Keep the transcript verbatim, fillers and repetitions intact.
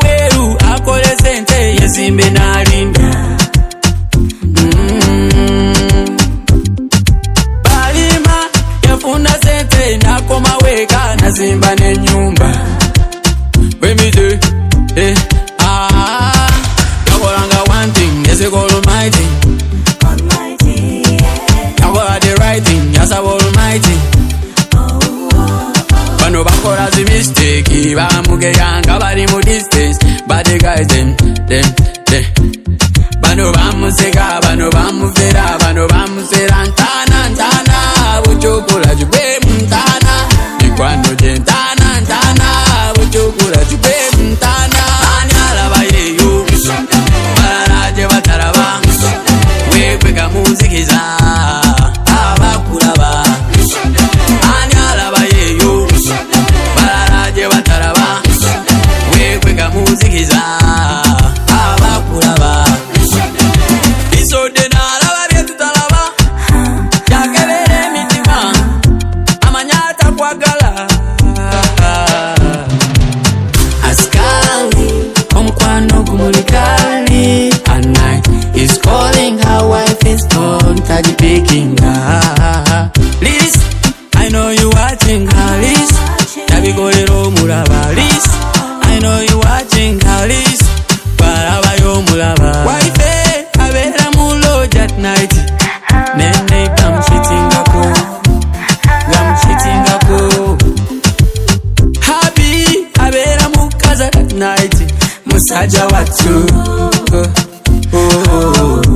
weru akole sente yezimbe nalinda. Mm. Balima yafuna sente nakoma weka nazimba nenyumba. We me do, eh, ah, yakolanga one thing, yes, you call almighty. Almighty, yeah. Yakola the right thing, yes, I almighty. Bano bakora zi mistake, bamuge yanga bari mu distance, but the guys them, them, them. Bano bamuseka, bano bamufera, bano bamufera ntana ntana, buchokola jube mtana, mikwano jentana ntana, buchokola jube mtana. Ani alaba yeyo, bararaje bataraba, wekweka muzikiza, abakulaba. Ani alaba yeyo, bararaje bataraba, wekweka muzikiza, abakulaba. Iso dena alaba byetu talaba, yakebere mitima, amanyata kwagala. Askali, omkwano kumulikali. At night, he's calling her wife is gone, Taji picking her. Liz, I know you watching her, Liz. Tabi golero mulaba, Liz. I know you watching her, Liz. Baraba yo mulaba. Wife, abera mulo at night. Nene gam shitting ako, gam shitting ako. Happy, abera mukaza at night. Musaja watu, oh, oh, oh.